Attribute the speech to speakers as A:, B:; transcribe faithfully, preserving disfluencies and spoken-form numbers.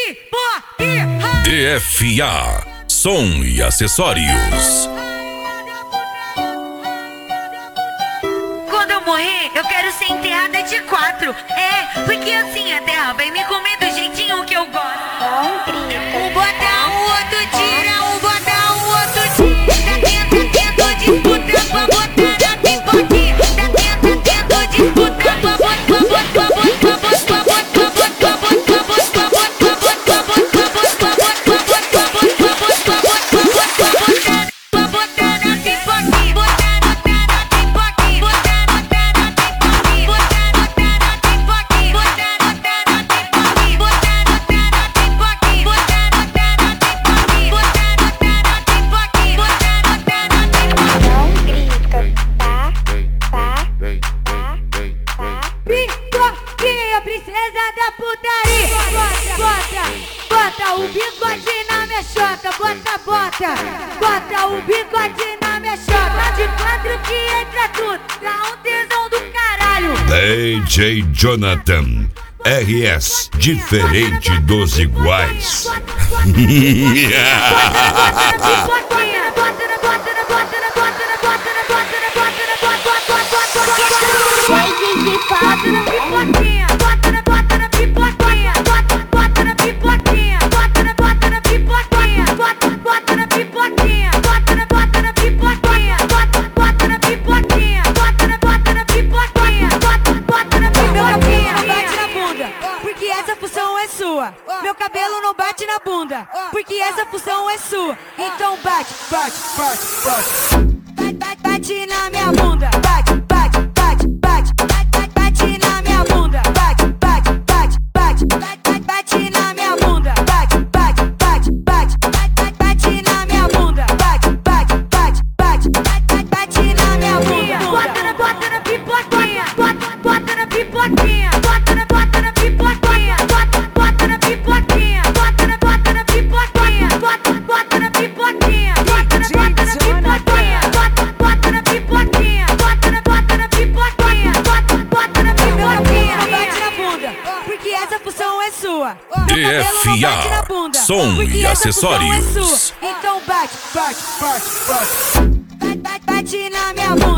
A: pipoque.
B: D F A, som e acessórios.
A: Quando eu morrer, eu quero ser enterrada de quatro. É, porque assim a terra vai me comer do jeitinho que eu gosto. Um bota, o outro tira, um bota, o outro tira. Tá tenta, tenta disputar pra botar na pipoque. Tá tenta, tenta disputar pra botar, botar, botar, botar, botar. Princesa da putaria, bota, bota, bota o bigode na minha chota, bota, bota, bota o bigode na minha chota, de quatro que entra tudo, dá um tesão do caralho.
B: D J Jonathan, R S, diferente dos iguais.
A: Meu cabelo não bate na bunda, porque essa função é sua. Então bate, bate, bate, bate. Bate, bate, bate na minha bunda. Bate, bate, bate, bate. Bate, bate na minha bunda. Bate, bate, bate, bate. Bate, bate na minha bunda. Bate, bate, bate, bate. Bate, bate na minha bunda. Bate, bate, bate, bate. Bate, bate na minha bunda. Bota na, bota na pipoquinha. Bota, bota na pipoquinha. Bota na, bota na pipoquinha. Bota, bota na pipoquinha. Bota na, bota na pipoquinha. Bota, bota na pipoquinha. Bota na, bota na pipoquinha. Bota, bota na pipoquinha. Bota na, bota na pipoquinha. Bota, bota na pipoquinha. Bate na bunda, porque essa função é sua.
B: D F A, som e acessórios.
A: Então bate, bate, bate, bate. Bate, bate, bate na minha bunda.